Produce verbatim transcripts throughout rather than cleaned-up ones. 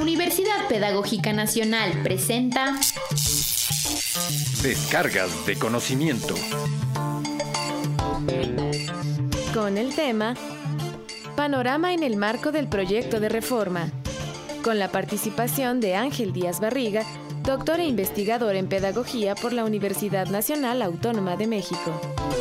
Universidad Pedagógica Nacional presenta Descargas de conocimiento. Con el tema Panorama en el marco del proyecto de reforma, con la participación de Ángel Díaz Barriga, doctor e investigador en Pedagogía por la Universidad Nacional Autónoma de México.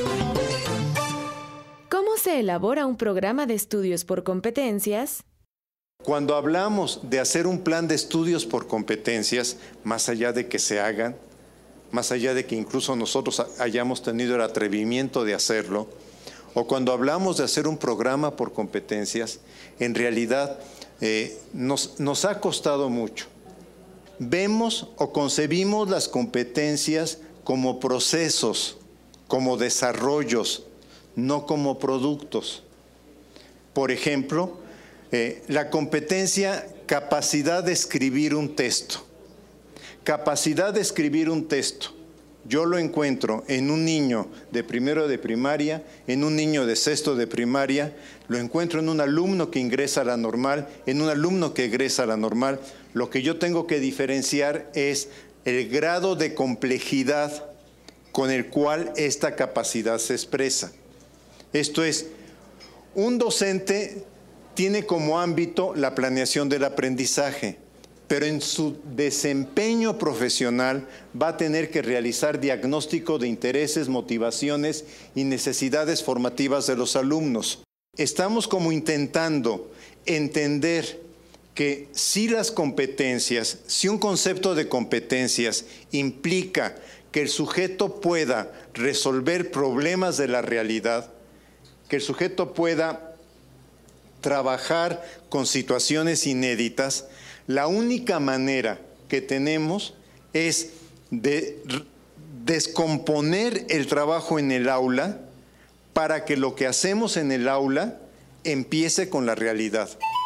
¿Cómo se elabora un programa de estudios por competencias? Cuando hablamos de hacer un plan de estudios por competencias, más allá de que se hagan, más allá de que incluso nosotros hayamos tenido el atrevimiento de hacerlo, o cuando hablamos de hacer un programa por competencias, en realidad eh, nos, nos ha costado mucho. Vemos o concebimos las competencias como procesos, como desarrollos, no como productos. Por ejemplo, eh, la competencia capacidad de escribir un texto. Capacidad de escribir un texto. Yo lo encuentro en un niño de primero de primaria, en un niño de sexto de primaria, lo encuentro en un alumno que ingresa a la normal, en un alumno que egresa a la normal. Lo que yo tengo que diferenciar es el grado de complejidad con el cual esta capacidad se expresa. Esto es, un docente tiene como ámbito la planeación del aprendizaje, pero en su desempeño profesional va a tener que realizar diagnóstico de intereses, motivaciones y necesidades formativas de los alumnos. Estamos como intentando entender que si las competencias, si un concepto de competencias implica que el sujeto pueda resolver problemas de la realidad, que el sujeto pueda trabajar con situaciones inéditas, la única manera que tenemos es de descomponer el trabajo en el aula para que lo que hacemos en el aula empiece con la realidad.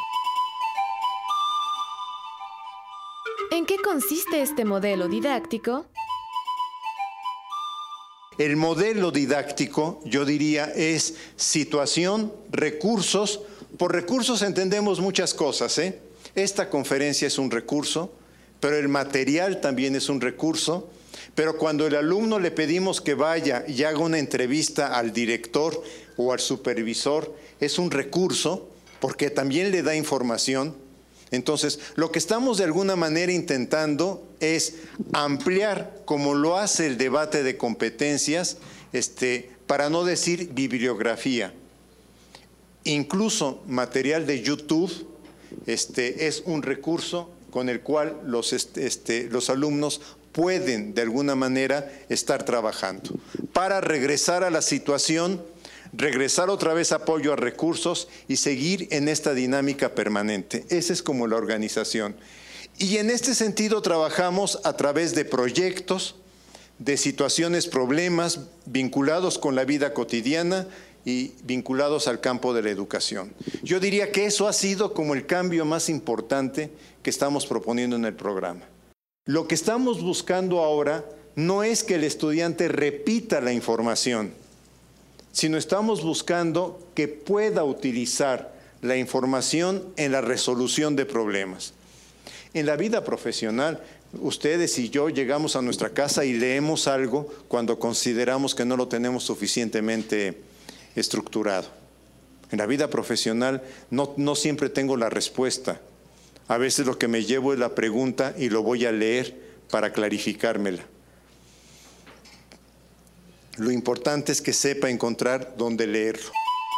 ¿En qué consiste este modelo didáctico? El modelo didáctico, yo diría, es situación, recursos. Por recursos entendemos muchas cosas, ¿eh? Esta conferencia es un recurso, pero el material también es un recurso. Pero cuando el alumno le pedimos que vaya y haga una entrevista al director o al supervisor, es un recurso porque también le da información. Entonces, lo que estamos de alguna manera intentando es ampliar, como lo hace el debate de competencias, este, para no decir bibliografía. Incluso material de YouTube este, es un recurso con el cual los, este, los alumnos pueden de alguna manera estar trabajando. Para regresar a la situación, regresar otra vez apoyo a recursos y seguir en esta dinámica permanente. Esa es como la organización. Y en este sentido trabajamos a través de proyectos, de situaciones, problemas vinculados con la vida cotidiana y vinculados al campo de la educación. Yo diría que eso ha sido como el cambio más importante que estamos proponiendo en el programa. Lo que estamos buscando ahora no es que el estudiante repita la información, sino estamos buscando que pueda utilizar la información en la resolución de problemas. En la vida profesional, ustedes y yo llegamos a nuestra casa y leemos algo cuando consideramos que no lo tenemos suficientemente estructurado. En la vida profesional no, no siempre tengo la respuesta. A veces lo que me llevo es la pregunta y lo voy a leer para clarificármela. Lo importante es que sepa encontrar dónde leerlo.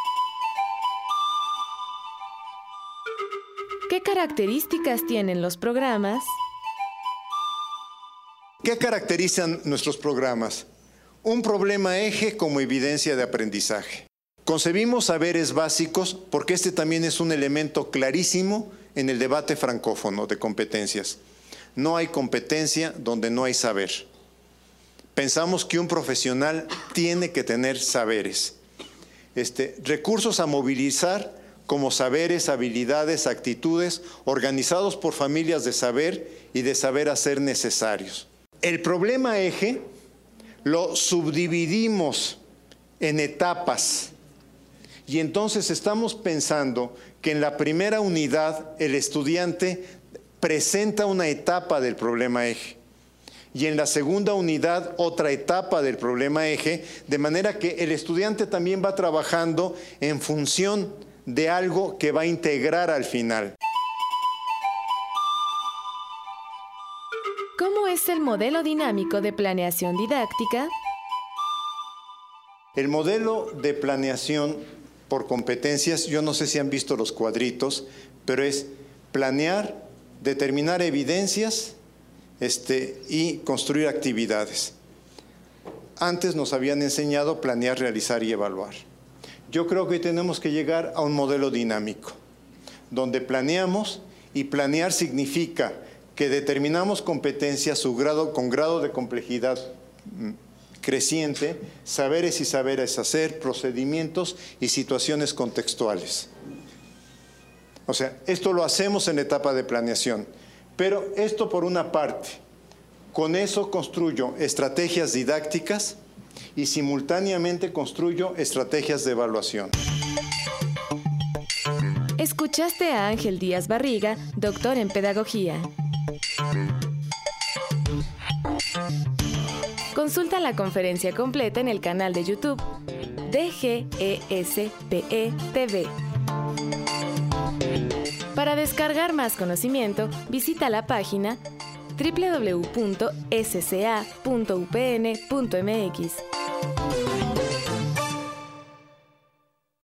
¿Qué características tienen los programas? ¿Qué caracterizan nuestros programas? Un problema eje como evidencia de aprendizaje. Concebimos saberes básicos porque este también es un elemento clarísimo en el debate francófono de competencias. No hay competencia donde no hay saber. Pensamos que un profesional tiene que tener saberes. Este, recursos a movilizar como saberes, habilidades, actitudes, organizados por familias de saber y de saber hacer necesarios. El problema eje lo subdividimos en etapas y entonces estamos pensando que en la primera unidad el estudiante presenta una etapa del problema eje. Y en la segunda unidad, otra etapa del problema eje, de manera que el estudiante también va trabajando en función de algo que va a integrar al final. ¿Cómo es el modelo dinámico de planeación didáctica? El modelo de planeación por competencias, yo no sé si han visto los cuadritos, pero es planear, determinar evidencias, Este, y construir actividades. Antes nos habían enseñado planear, realizar y evaluar. Yo creo que hoy tenemos que llegar a un modelo dinámico, donde planeamos, y planear significa que determinamos competencias su grado, con grado de complejidad creciente, saberes y saberes hacer, procedimientos y situaciones contextuales. O sea, esto lo hacemos en la etapa de planeación. Pero esto por una parte, con eso construyo estrategias didácticas y simultáneamente construyo estrategias de evaluación. Escuchaste a Ángel Díaz Barriga, doctor en Pedagogía. Consulta la conferencia completa en el canal de YouTube D G E S P E T V. Para descargar más conocimiento, visita la página doble u doble u doble u punto s c a punto u p n punto m x.